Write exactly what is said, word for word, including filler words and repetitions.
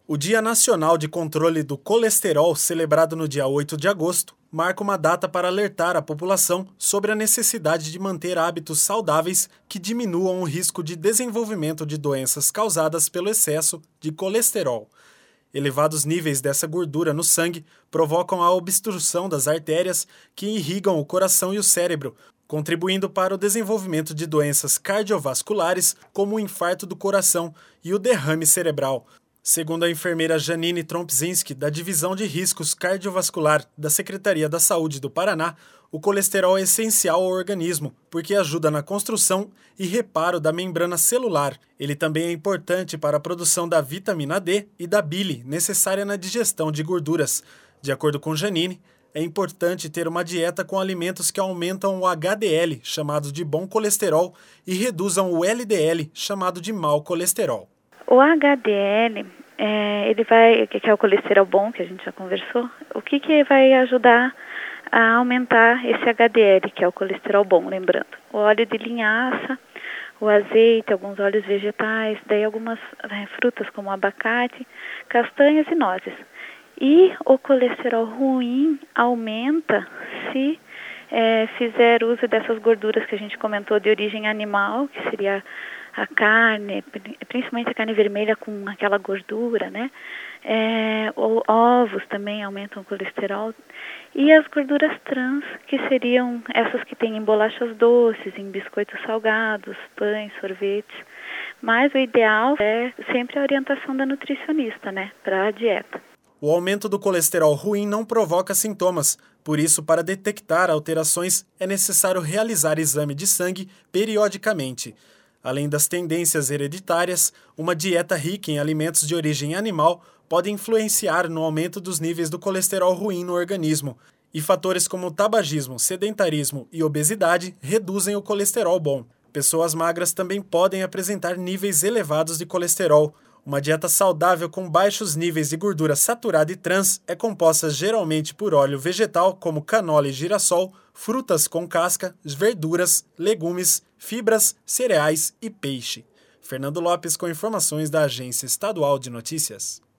O Dia Nacional de Controle do Colesterol, celebrado no dia oito de agosto, marca uma data para alertar a população sobre a necessidade de manter hábitos saudáveis que diminuam o risco de desenvolvimento de doenças causadas pelo excesso de colesterol. Elevados níveis dessa gordura no sangue provocam a obstrução das artérias que irrigam o coração e o cérebro, contribuindo para o desenvolvimento de doenças cardiovasculares como o infarto do coração e o derrame cerebral. Segundo a enfermeira Janine Trompzinski, da Divisão de Riscos Cardiovascular da Secretaria da Saúde do Paraná, o colesterol é essencial ao organismo, porque ajuda na construção e reparo da membrana celular. Ele também é importante para a produção da vitamina D e da bile, necessária na digestão de gorduras. De acordo com Janine, é importante ter uma dieta com alimentos que aumentam o H D L, chamado de bom colesterol, e reduzam o L D L, chamado de mau colesterol. O H D L, é, ele vai, que é o colesterol bom, que a gente já conversou, o que, que vai ajudar a aumentar esse H D L, que é o colesterol bom, lembrando? O óleo de linhaça, o azeite, alguns óleos vegetais, daí algumas né, frutas como abacate, castanhas e nozes. E o colesterol ruim aumenta se é, fizer uso dessas gorduras que a gente comentou de origem animal, que seria a carne, principalmente a carne vermelha com aquela gordura, né? É, o, ovos também aumentam o colesterol. E as gorduras trans, que seriam essas que tem em bolachas doces, em biscoitos salgados, pães, sorvetes. Mas o ideal é sempre a orientação da nutricionista, né? Para a dieta. O aumento do colesterol ruim não provoca sintomas, por isso, para detectar alterações, é necessário realizar exame de sangue periodicamente. Além das tendências hereditárias, uma dieta rica em alimentos de origem animal pode influenciar no aumento dos níveis do colesterol ruim no organismo, e fatores como tabagismo, sedentarismo e obesidade reduzem o colesterol bom. Pessoas magras também podem apresentar níveis elevados de colesterol. Uma dieta saudável com baixos níveis de gordura saturada e trans é composta geralmente por óleo vegetal como canola e girassol, frutas com casca, verduras, legumes, fibras, cereais e peixe. Fernando Lopes com informações da Agência Estadual de Notícias.